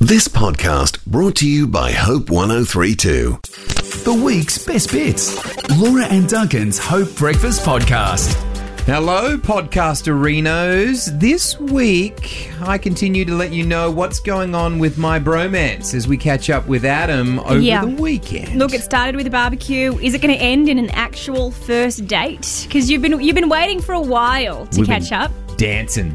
This podcast brought to you by Hope 103.2. The week's best bits. Laura and Duncan's Hope Breakfast Podcast. Hello, podcasterinos. This week, I continue to let you know what's going on with my bromance as we catch up with Adam over the weekend. Look, it started with a barbecue. Is it going to end in an actual first date? Because you've been waiting for a while to catch up. Dancing,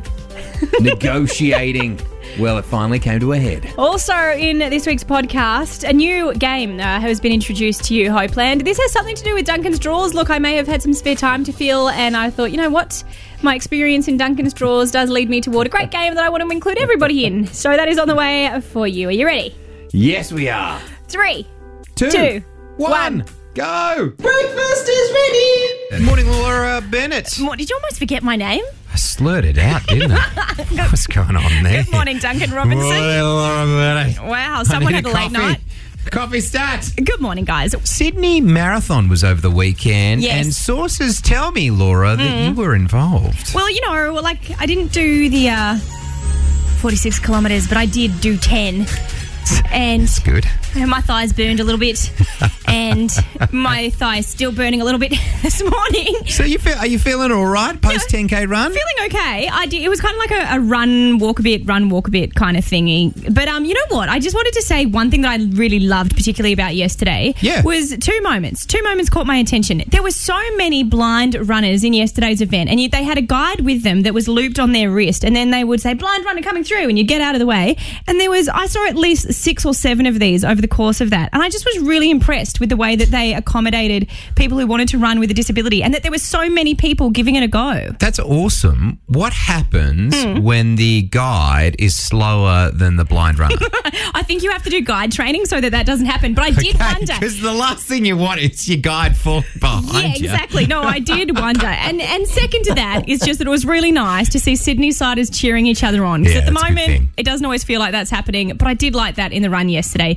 negotiating. Well, it finally came to a head. Also, in this week's podcast, a new game has been introduced to you, Hopeland. This has something to do with Duncan's Drawers. Look, I may have had some spare time to fill, and I thought, you know what? My experience in Duncan's Drawers does lead me toward a great game that I want to include everybody in. So that is on the way for you. Are you ready? Yes, we are. 3, 2, 2, 1, go! Breakfast is ready! Good morning, Laura Bennett. Did you almost forget my name? I slurred it out, didn't I? What's going on there? Good morning, Duncan Robinson. Laura Bennett. Wow, someone had a late night. Coffee stat. Good morning, guys. Sydney Marathon was over the weekend, Yes. and sources tell me, Laura, that you were involved. Well, I didn't do the 46 kilometres, but I did do 10. And It's good. my thighs burned a little bit, and my thighs still burning a little bit this morning. So are you feeling all right post 10K run? Feeling okay. It was kind of like a run, walk a bit kind of thingy. But you know what? I just wanted to say one thing that I really loved, particularly about yesterday, was two moments. Two moments caught my attention. There were so many blind runners in yesterday's event, and they had a guide with them that was looped on their wrist, and then they would say, "Blind runner coming through," and you'd get out of the way. And I saw at least 6 or 7 of these over the course of that. And I just was really impressed with the way that they accommodated people who wanted to run with a disability, and that there were so many people giving it a go. That's awesome. What happens when the guide is slower than the blind runner? I think you have to do guide training so that doesn't happen. But I did wonder. Because the last thing you want is your guide falling behind you. Yeah, exactly. No, I did wonder. And second to that is just that it was really nice to see Sydney-siders cheering each other on. Because Yeah, at the that's a good moment, thing. it doesn't always feel like that's happening. But I did like that in the run yesterday.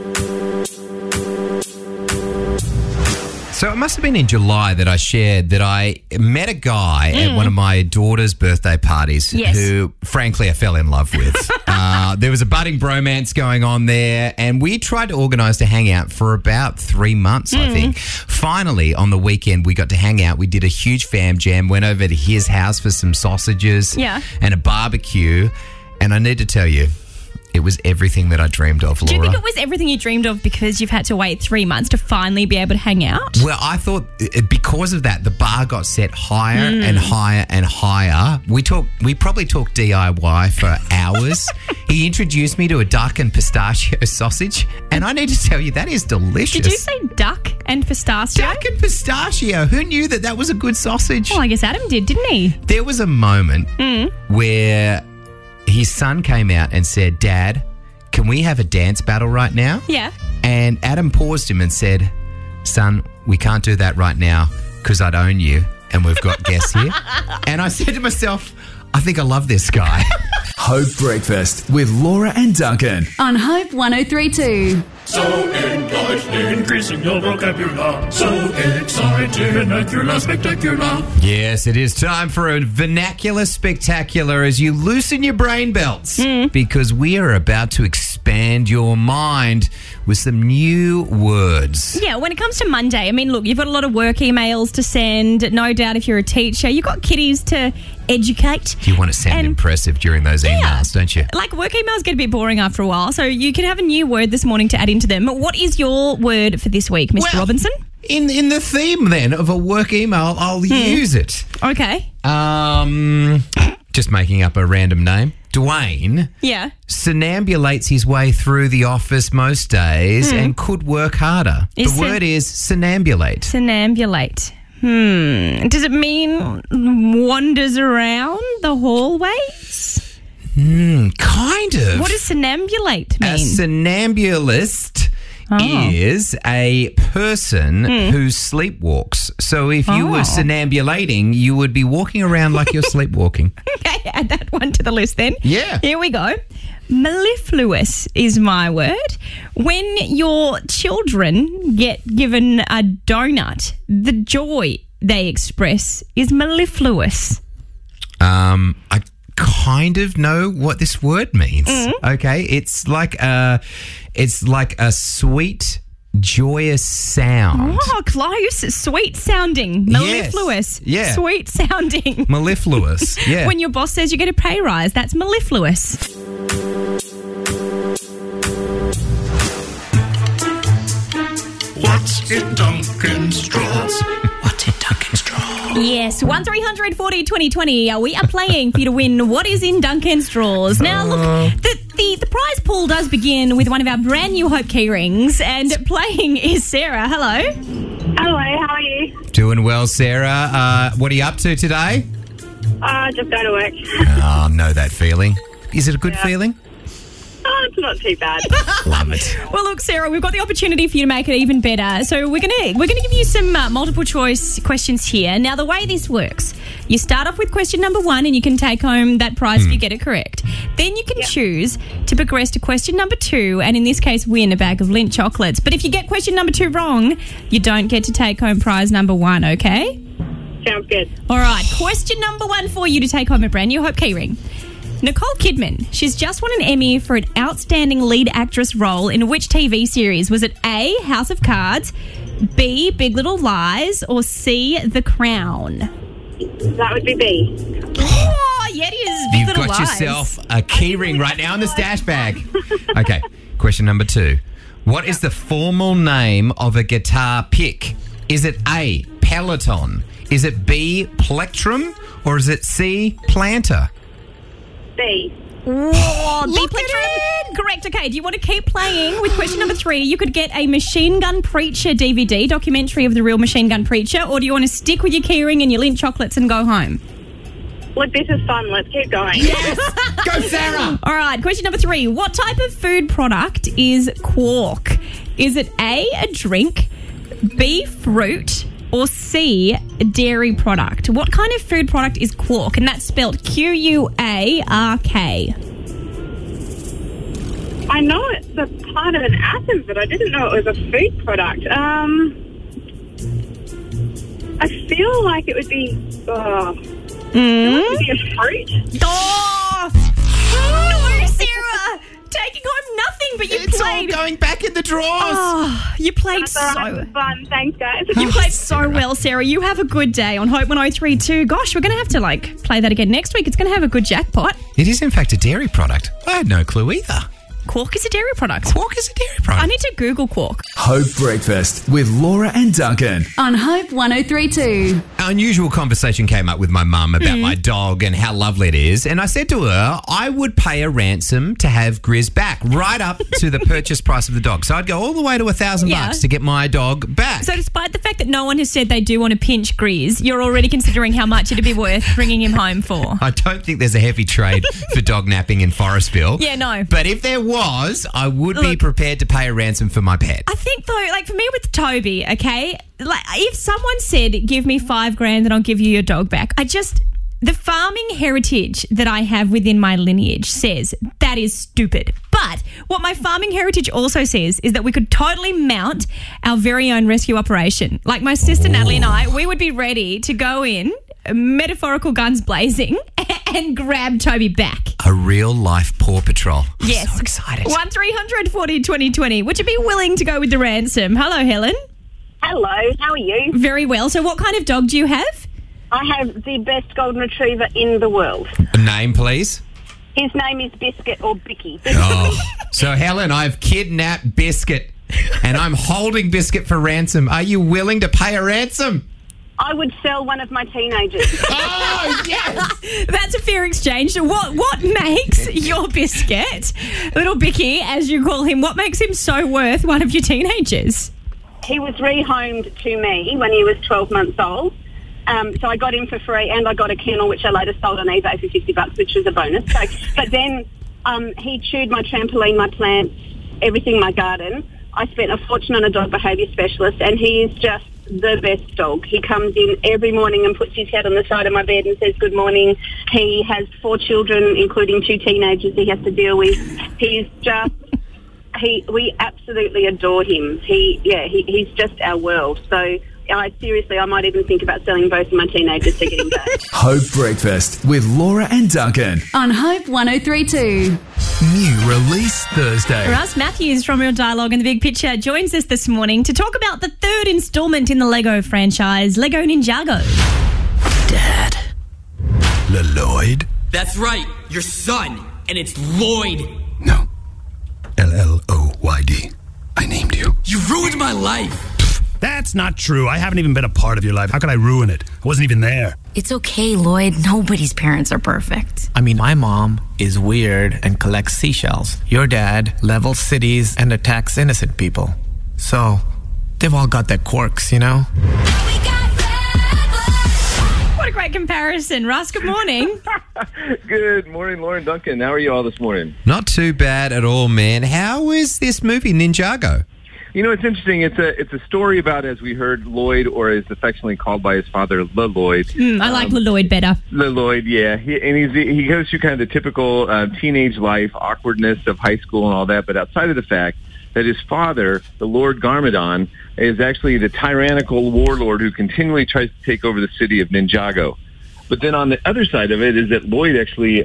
So it must have been in July that I shared that I met a guy at one of my daughter's birthday parties Yes. who, frankly, I fell in love with. There was a budding bromance going on there, and we tried to organise to hang out for about 3 months, I think. Finally, on the weekend, we got to hang out. We did a huge fam jam, went over to his house for some sausages and a barbecue. And I need to tell you, it was everything that I dreamed of, Laura. Do you think it was everything you dreamed of because you've had to wait 3 months to finally be able to hang out? Well, I thought because of that, the bar got set higher and higher and higher. We probably talked DIY for hours. He introduced me to a duck and pistachio sausage, and I need to tell you, that is delicious. Did you say duck and pistachio? Duck and pistachio? Who knew that was a good sausage? Well, I guess Adam did, didn't he? There was a moment where his son came out and said, "Dad, can we have a dance battle right now?" Yeah. And Adam paused him and said, "Son, we can't do that right now because I'd own you and we've got guests here." And I said to myself, I think I love this guy. Hope Breakfast with Laura and Duncan. On Hope 103.2. So enlightening, increasing your vocabulary. So exciting, vernacular, spectacular. Yes, it is time for a vernacular spectacular as you loosen your brain belts because we are about to expand your mind with some new words. Yeah, when it comes to Monday, I mean, look, you've got a lot of work emails to send. No doubt if you're a teacher, you've got kiddies to educate. You want to sound impressive during those emails, don't you? Like, work emails get a bit boring after a while, so you can have a new word this morning to add into them. What is your word for this week, Mr. Robinson? In the theme then of a work email, I'll use it. Okay. Just making up a random name. Dwayne Yeah. somnambulates his way through the office most days and could work harder. The word is somnambulate. Somnambulate. Does it mean wanders around the hallways? Kind of. What does somnambulate A mean? somnambulist is a person who sleepwalks. So if you were somnambulating, you would be walking around like you're sleepwalking. Okay, add that one to the list then. Yeah. Here we go. Mellifluous is my word. When your children get given a donut, the joy they express is mellifluous. I kind of know what this word means. Okay, it's like a sweet, joyous sound. Oh, close. Sweet sounding. Mellifluous. Yes. Yeah. Sweet sounding. Mellifluous. Yeah. When your boss says you get a pay rise, that's mellifluous. What's in Duncan Straws? What's in Duncan Straws? Yes, 1300 40 2020. We are playing for you to win what is in Duncan Straws. Now, look, the prize pool does begin with one of our brand new Hope key rings, and playing is Sarah. Hello. Hello, how are you? Doing well, Sarah. What are you up to today? Just going to work. Oh, know that feeling. Is it a good feeling? It's not too bad. Love it. Well, look, Sarah, we've got the opportunity for you to make it even better. So we're gonna give you some multiple choice questions here. Now, the way this works, you start off with question number 1, and you can take home that prize if you get it correct. Then you can choose to progress to question number 2, and in this case, win a bag of Lindt chocolates. But if you get question number 2 wrong, you don't get to take home prize number 1. Okay? Sounds good. All right. Question number 1 for you to take home a brand new Hope keyring. Nicole Kidman, she's just won an Emmy for an outstanding lead actress role in which TV series? Was it A, House of Cards, B, Big Little Lies, or C, The Crown? That would be B. Oh, yeah, it is. Big You've Little got Lies. yourself a key ring right now in the stash bag. Okay, question number 2. What is the formal name of a guitar pick? Is it A, Peloton? Is it B, Plectrum? Or is it C, Planter? B. Whoa, B, Plectrum. Correct. Okay, do you want to keep playing with question number 3? You could get a Machine Gun Preacher DVD, documentary of the real Machine Gun Preacher, or do you want to stick with your keyring and your Lindt chocolates and go home? Look, this is fun. Let's keep going. Yes! Go, Sarah! All right, question number 3. What type of food product is quark? Is it A, a drink, B, fruit, or C, a dairy product? What kind of food product is quark? And that's spelled Q-U-A-R-K. I know it's a part of an atom, but I didn't know it was a food product. I feel like it would be... It would be a fruit. Oh! No, Sarah! Taking home nothing, but you It's played... all going back in the drawers. Oh, you played That's all right. It was fun. Thanks, guys. You played so well, Sarah. You have a good day on Hope 1032. Gosh, we're going to have to, play that again next week. It's going to have a good jackpot. It is, in fact, a dairy product. I had no clue either. Quark is a dairy product. Quark is a dairy product. I need to Google quark. Hope Breakfast with Laura and Duncan. On Hope 1032. An unusual conversation came up with my mum about my dog and how lovely it is. And I said to her, I would pay a ransom to have Grizz back, right up to the purchase price of the dog. So I'd go all the way to $1,000 to get my dog back. So despite the fact that no one has said they do want to pinch Grizz, you're already considering how much it'd be worth bringing him home for. I don't think there's a heavy trade for dog napping in Forestville. Yeah, no. But if there was, I would be prepared to pay a ransom for my pet. I think, though, for me with Toby, okay, if someone said, give me $5,000 and I'll give you your dog back, the farming heritage that I have within my lineage says that is stupid. But what my farming heritage also says is that we could totally mount our very own rescue operation. Like my sister Natalie and I, we would be ready to go in, metaphorical guns blazing, and grab Toby back. A real life Paw Patrol. I'm Yes. so excited. 1300 40 2020. Would you be willing to go with the ransom? Hello, Helen. Hello, how are you? Very well. So what kind of dog do you have? I have the best golden retriever in the world. A name, please. His name is Biscuit or Bicky. Oh. So, Helen, I've kidnapped Biscuit and I'm holding Biscuit for ransom. Are you willing to pay a ransom? I would sell one of my teenagers. Oh, yes! That's a fair exchange. So what makes your Biscuit, little Bicky, as you call him, what makes him so worth one of your teenagers? He was rehomed to me when he was 12 months old. So I got him for free, and I got a kennel, which I later sold on eBay for $50, which was a bonus. So, but then he chewed my trampoline, my plants, everything in my garden. I spent a fortune on a dog behaviour specialist, and he is just the best dog. He comes in every morning and puts his head on the side of my bed and says good morning. He has 4 children, including 2 teenagers he has to deal with. He's just... we absolutely adore him. He's just our world. So I might even think about selling both of my teenagers to get him back. Hope Breakfast with Laura and Duncan. On Hope 103.2. New release Thursday. Russ Matthews from Real Dialogue and the Big Picture joins us this morning to talk about the third installment in the Lego franchise, Lego Ninjago. Dad. Lloyd? That's right, your son, and it's Lloyd. No. Lloyd. I named you. You ruined my life. That's not true. I haven't even been a part of your life. How could I ruin it? I wasn't even there. It's okay, Lloyd. Nobody's parents are perfect. I mean, my mom is weird and collects seashells. Your dad levels cities and attacks innocent people. So, they've all got their quirks, you know? What a great comparison. Russ, good morning. Good morning, Lauren Duncan. How are you all this morning? Not too bad at all, man. How is this movie, Ninjago? You know, it's interesting. It's a story about, as we heard, Lloyd, or is affectionately called by his father, Lloyd. I like Lloyd better. Lloyd, yeah. He goes through kind of the typical teenage life, awkwardness of high school and all that, but outside of the fact that his father, the Lord Garmadon, is actually the tyrannical warlord who continually tries to take over the city of Ninjago. But then on the other side of it is that Lloyd actually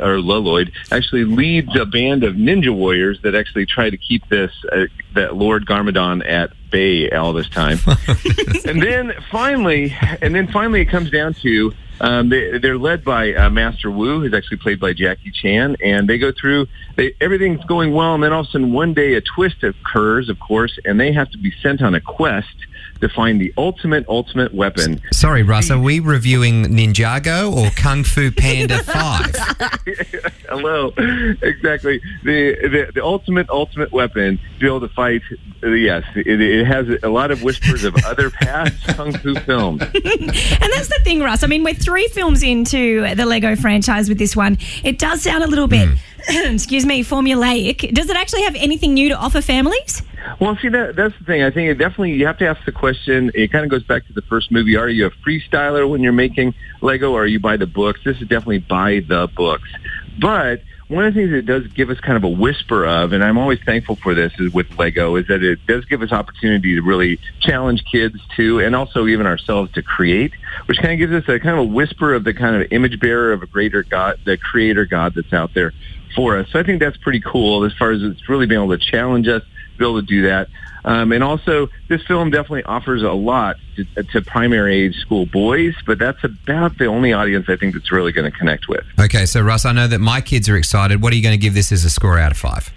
leads a band of ninja warriors that actually try to keep that Lord Garmadon at bay all this time. and then finally it comes down to they're led by Master Wu, who's actually played by Jackie Chan, and they go through. Everything's going well, and then all of a sudden one day a twist occurs, of course, and they have to be sent on a quest to find the ultimate weapon. Sorry, Russ, are we reviewing Ninjago or Kung Fu Panda 5? Hello. Exactly. The ultimate weapon to be able to fight, yes, it has a lot of whispers of other past Kung Fu films. And that's the thing, Russ. I mean, we're 3 films into the Lego franchise with this one. It does sound a little bit, formulaic. Does it actually have anything new to offer families? Well, see, that's the thing. I think you have to ask the question. It kind of goes back to the first movie. Are you a freestyler when you're making Lego, or are you by the books? This is definitely by the books. But one of the things it does give us kind of a whisper of, and I'm always thankful for this is with Lego, is that it does give us opportunity to really challenge kids to, and also even ourselves to create, which kind of gives us a kind of a whisper of the kind of image bearer of a greater God, the creator God that's out there for us. So I think that's pretty cool as far as it's really being able to challenge us, be able to do that. And also, this film definitely offers a lot to primary age school boys, but that's about the only audience I think that's really going to connect with. Okay, so Russ, I know that my kids are excited. What are you going to give this as a score out of 5?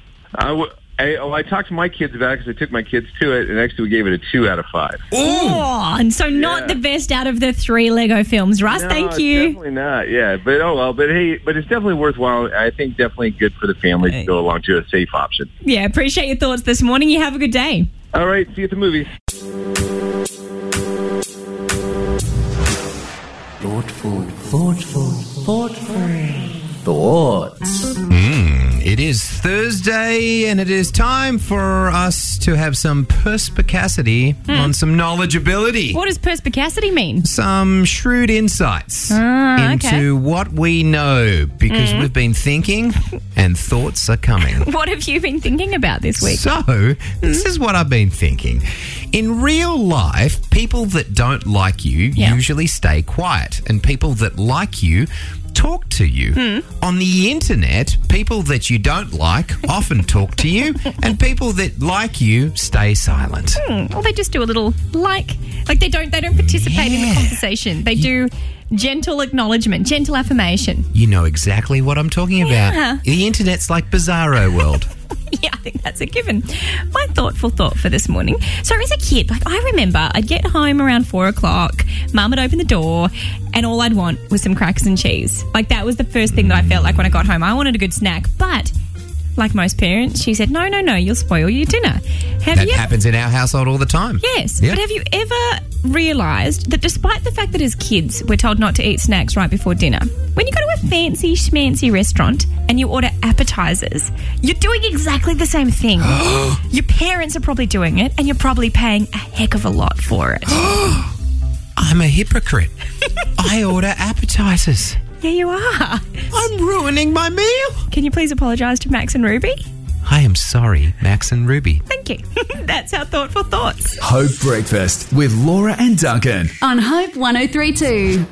I talked to my kids about it because I took my kids to it, and actually we gave it a 2 out of 5. Oh, and so not the best out of the 3 Lego films. Russ, thank you. Definitely not, yeah. But but it's definitely worthwhile. I think definitely good for the family to go along to a safe option. Yeah, appreciate your thoughts this morning. You have a good day. All right, see you at the movies. Thoughtful thoughts. It is Thursday, and it is time for us to have some perspicacity on some knowledgeability. What does perspicacity mean? Some shrewd insights into what we know, because we've been thinking and thoughts are coming. What have you been thinking about this week? So, this is what I've been thinking. In real life, people that don't like you usually stay quiet, and people that like you talk to you. On the internet, people that you don't like often talk to you, and people that like you stay silent. Or they just do a little like they don't participate in the conversation. They do gentle acknowledgement, gentle affirmation. You know exactly what I'm talking about. The internet's like Bizarro World. Yeah, I think that's a given. My thoughtful thought for this morning. So as a kid, I remember I'd get home around 4 o'clock, Mum would open the door, and all I'd want was some crackers and cheese. That was the first thing that I felt like when I got home. I wanted a good snack, but like most parents, she said, no, you'll spoil your dinner. That happens in our household all the time. Yes, but have you ever realised that despite the fact that as kids we're told not to eat snacks right before dinner, when you go to a fancy schmancy restaurant and you order appetizers, you're doing exactly the same thing. Your parents are probably doing it, and you're probably paying a heck of a lot for it. I'm a hypocrite. I order appetizers. Yeah, you are. I'm ruining my meal. Can you please apologise to Max and Ruby? I am sorry, Max and Ruby. Thank you. That's our Thoughtful Thoughts. Hope Breakfast with Laura and Duncan. On Hope 103.2.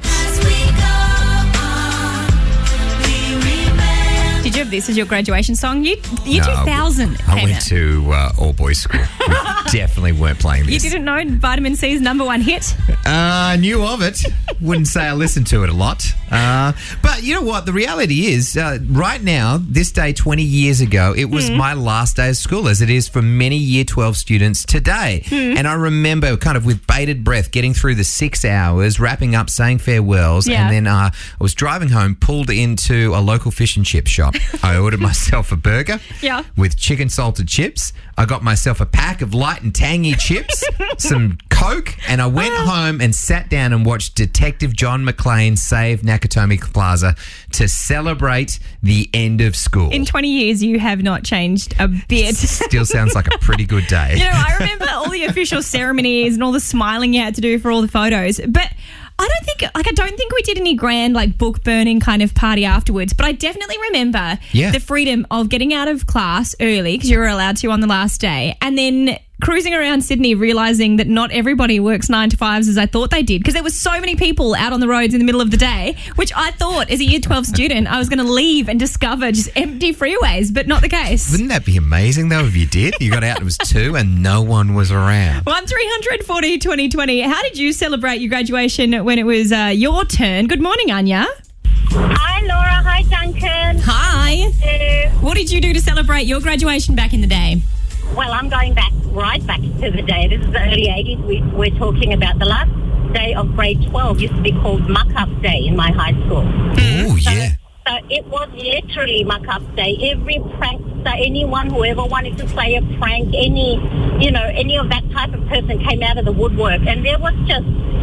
Did you have this as your graduation song? Year 2000. I went to all-boys school. We definitely weren't playing this. You didn't know Vitamin C's #1 hit? Knew of it. Wouldn't say I listened to it a lot. But you know what? The reality is, right now, this day 20 years ago, it was my last day of school, as it is for many Year 12 students today. And I remember kind of with bated breath getting through the 6 hours, wrapping up, saying farewells, and then I was driving home, pulled into a local fish and chip shop. I ordered myself a burger with chicken salted chips. I got myself a pack of light and tangy chips, some Coke, and I went home and sat down and watched Detective John McClane save Nakatomi Plaza to celebrate the end of school. In 20 years, you have not changed a bit. Still sounds like a pretty good day. You know, I remember all the official ceremonies and all the smiling you had to do for all the photos, but I don't think we did any grand book burning kind of party afterwards, but I definitely remember the freedom of getting out of class early because you were allowed to on the last day, and then cruising around Sydney realising that not everybody works 9 to 5s as I thought they did, because there were so many people out on the roads in the middle of the day, which I thought as a Year 12 student I was going to leave and discover just empty freeways, but not the case. Wouldn't that be amazing though if you did? You got out, it was 2 and no one was around. 1300 40 2020. How did you celebrate your graduation when it was your turn? Good morning, Anya. Hi, Laura. Hi, Duncan. Hi. What did you do to celebrate your graduation back in the day? Well, I'm going right back to the day. This is the early 80s. We're talking about the last day of grade 12 used to be called Muck-Up Day in my high school. Oh, yeah. So it was literally Muck-Up Day. Every prankster, anyone who ever wanted to play a prank, any of that type of person came out of the woodwork. And there was just...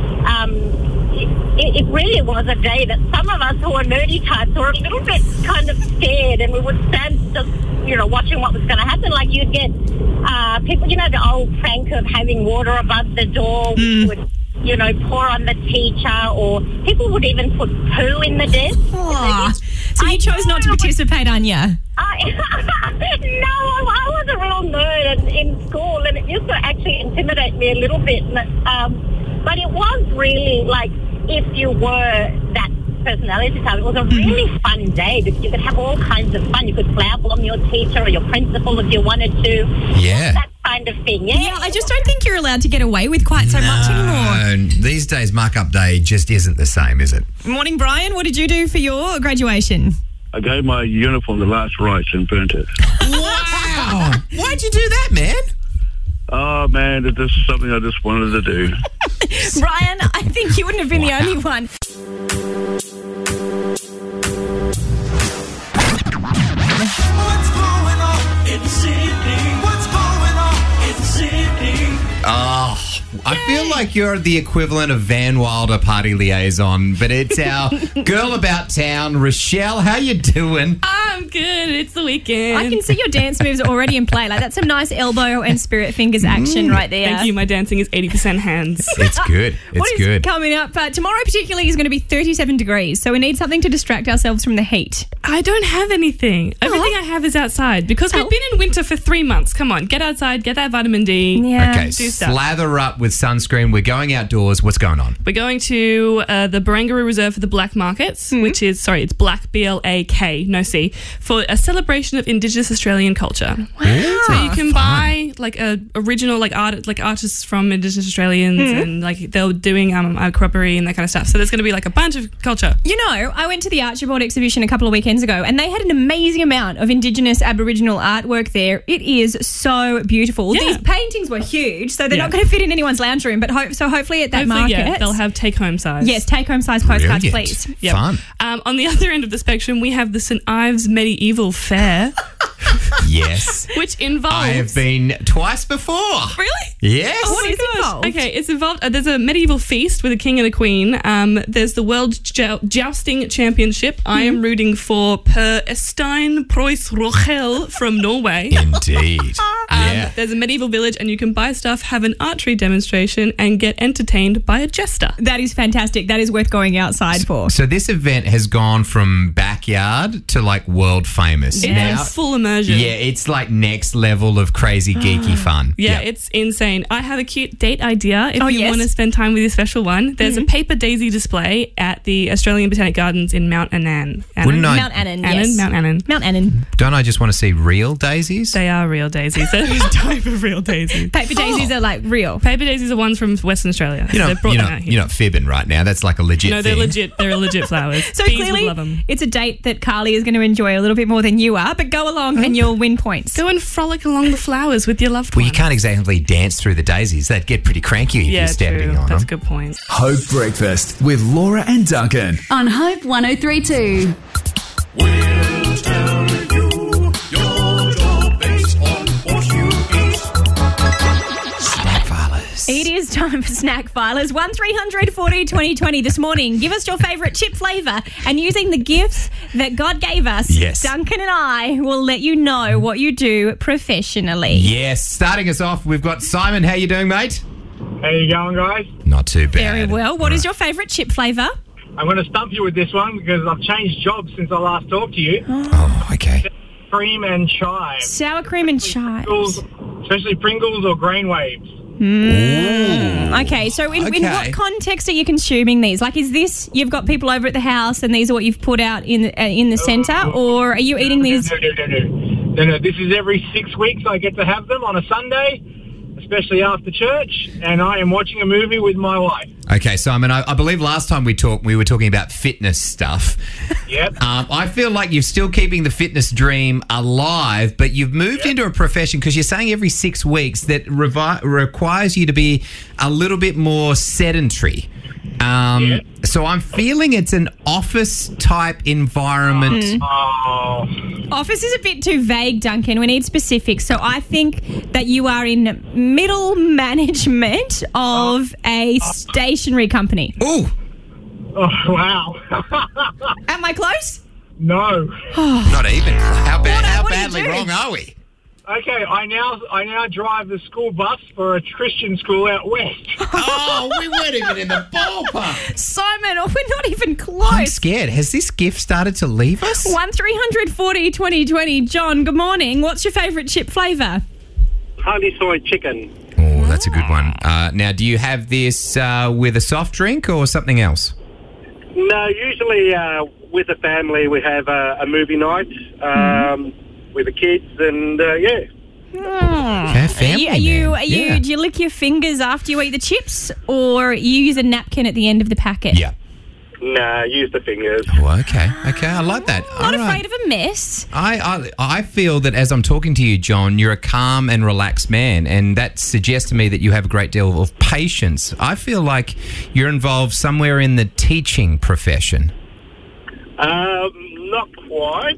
It really was a day that some of us who were nerdy types were a little bit kind of scared, and we would stand just, watching what was going to happen. Like you'd get people, the old prank of having water above the door, which would, pour on the teacher, or people would even put poo in the desk. So you chose not to participate, Anya? No, I was a real nerd in school, and it used to actually intimidate me a little bit. But it was really if you were that personality type, it was a really fun day because you could have all kinds of fun. You could flower bomb your teacher or your principal if you wanted to. Yeah. That kind of thing. Yeah, I just don't think you're allowed to get away with quite so much anymore. These days, Muck-Up Day just isn't the same, is it? Morning, Brian. What did you do for your graduation? I gave my uniform the last rites and burnt it. Wow. Why'd you do that, man? Oh, man, this is something I just wanted to do. Brian, I think you wouldn't have been the only one. What's going on in Sydney? What's going on in Sydney? Oh, I feel like you're the equivalent of Van Wilder party liaison, but it's our girl about town, Rochelle. How you doing? I'm good. It's the weekend. I can see your dance moves already in play. That's some nice elbow and spirit fingers action right there. Thank you. My dancing is 80% hands. It's good. What is coming up? Tomorrow particularly is going to be 37 degrees, so we need something to distract ourselves from the heat. I don't have anything. Everything I have is outside because we've been in winter for 3 months. Come on, get outside, get that vitamin D. Yeah. Okay, do stuff. Slather up with sunscreen. We're going outdoors. What's going on? We're going to the Barangaroo Reserve for the Black Markets, which is, it's Black, BLAK, no C, for a celebration of Indigenous Australian culture. Wow. So you can buy original artists from Indigenous Australians and they're doing crockery and that kind of stuff. So there's going to be a bunch of culture. I went to the Archibald exhibition a couple of weekends ago and they had an amazing amount of Indigenous Aboriginal artwork there. It is so beautiful. Yeah. These paintings were huge, so they're not going to fit in anyone's lounge room, but hopefully at that market they'll have take-home size. Yes, take-home size postcards, please. Yep. Fun. On the other end of the spectrum, we have the St Ives Medieval Fair. Yes. Which involves... I have been twice before. Really? Yes. Oh, what is involved? Okay, it's involved... there's a medieval feast with a king and a queen. There's the World Jousting Championship. I am rooting for Per Estein Preuss Rochel from Norway. Indeed. Yeah. There's a medieval village and you can buy stuff, have an archery demonstration and get entertained by a jester. That is fantastic. That is worth going outside for. So this event has gone from backyard to world famous. It's full immersion. Yeah, it's like next level of crazy geeky fun. Yeah, it's insane. I have a cute date idea. If you yes. want to spend time with your special one, there's a paper daisy display at the Australian Botanic Gardens in Mount Annan. Wouldn't I- Mount Annan, yes. Mount Annan. Mount Annan. Don't I just want to see real daisies? They are real daisies. There's a type of real daisies. Paper daisies are like real. Paper daisies are ones from Western Australia. They've brought them out here. You're not fibbing right now. That's like a legit No, they're thing. legit. They're legit flowers. So Bees would clearly, love them. it's a date that Carly is going to enjoy a little bit more than you are, but go along and you'll win points. Go and frolic along the flowers with your loved Well, one. you can't exactly dance through the daisies. They'd get pretty cranky if you're standing on That's a them. good point. Hope Breakfast with Laura and Duncan. On Hope 1032. We'll tell you your job based on what you eat. Snack filers. It is time for Snack Filers. 1300 40 2020 this morning. Give us your favourite chip flavour, and using the gifts that God gave us, Yes. Duncan and I will let you know what you do professionally. Yes, starting us off, we've got Simon. How you doing, mate? How you going, guys? Not too bad. Very well. What is your favourite chip flavour? I'm going to stump you with this one because I've changed jobs since I last talked to you. Oh, okay. Cream and chive. Sour cream and chives. Especially Pringles or Grain Waves. Okay, so in Okay. what context are you consuming these? Like, is this you've got people over at the house and these are what you've put out in the centre, or are you eating these? No, this is every 6 weeks I get to have them on a Sunday, especially after church, and I am watching a movie with my wife. Okay, Simon, I believe last time we talked, we were talking about fitness stuff. Yep. I feel like you're still keeping the fitness dream alive, but you've moved into a profession because you're saying every 6 weeks that requires you to be a little bit more sedentary. So I'm feeling it's an office type environment. Office is a bit too vague, Duncan. We need specifics. So I think that you are in middle management of a stationery company. Ooh. Oh, wow. Am I close? No. Not even. How what do you badly do? wrong are we? Okay, I now drive the school bus for a Christian school out west. Oh, we weren't even in the ballpark. Simon, we're not even close. I'm scared. Has this gift started to leave us? 1300 40 2020. John, good morning. What's your favourite chip flavour? Honey soy chicken. Oh, that's a good one. Now, do you have this with a soft drink or something else? No, usually with the family we have a movie night with the kids, and Fair family, Are you? man. Do you lick your fingers after you eat the chips, or you use a napkin at the end of the packet? Yeah. Nah, use the fingers. Oh, okay. Okay, I like that. Not All right. afraid of a mess. I feel that as I'm talking to you, John, you're a calm and relaxed man, and that suggests to me that you have a great deal of patience. I feel like you're involved somewhere in the teaching profession. Not quite.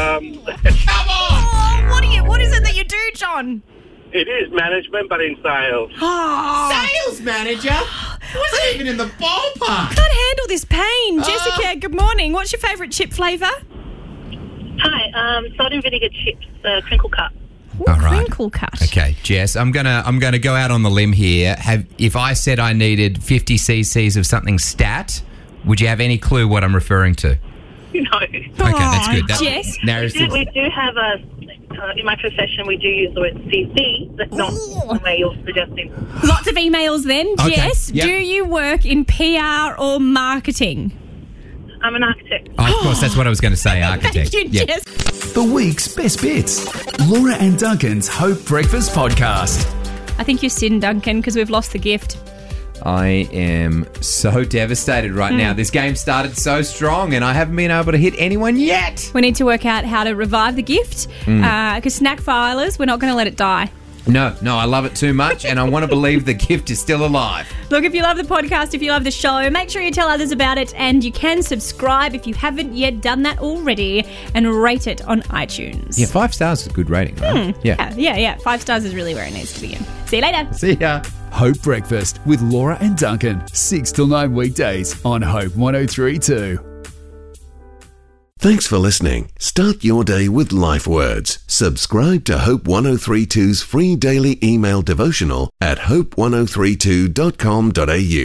What is it that you do, John? It is management, but in sales. Sales manager? Wasn't even in the ballpark. Can't handle this pain. Jessica, good morning. What's your favourite chip flavour? Hi, salt and vinegar chips, crinkle cut. All right. Crinkle cut. Okay, Jess, I'm gonna go out on the limb here. If I said I needed 50 cc's of something stat, would you have any clue what I'm referring to? No. Okay, that's good. Jess. We do have in my profession, we do use the word CC. That's not the way you're suggesting. Lots of emails then. Okay, Jess, yep. do you work in PR or marketing? I'm an architect. Oh, of course, that's what I was going to say, architect. Thank you, Yep. Jess. The week's best bits. Laura and Duncan's Hope Breakfast Podcast. I think you're sin, Duncan, because we've lost the gift. I am so devastated right now. This game started so strong and I haven't been able to hit anyone yet. We need to work out how to revive the gift because Snack Filers, we're not going to let it die. No, I love it too much and I want to believe the gift is still alive. Look, if you love the podcast, if you love the show, make sure you tell others about it, and you can subscribe if you haven't yet done that already, and rate it on iTunes. Yeah, 5 stars is a good rating, right? Yeah. 5 stars is really where it needs to be in. See you later. See ya. Hope Breakfast with Laura and Duncan. 6 till 9 weekdays on Hope 1032. Thanks for listening. Start your day with life words. Subscribe to Hope 1032's free daily email devotional at hope1032.com.au.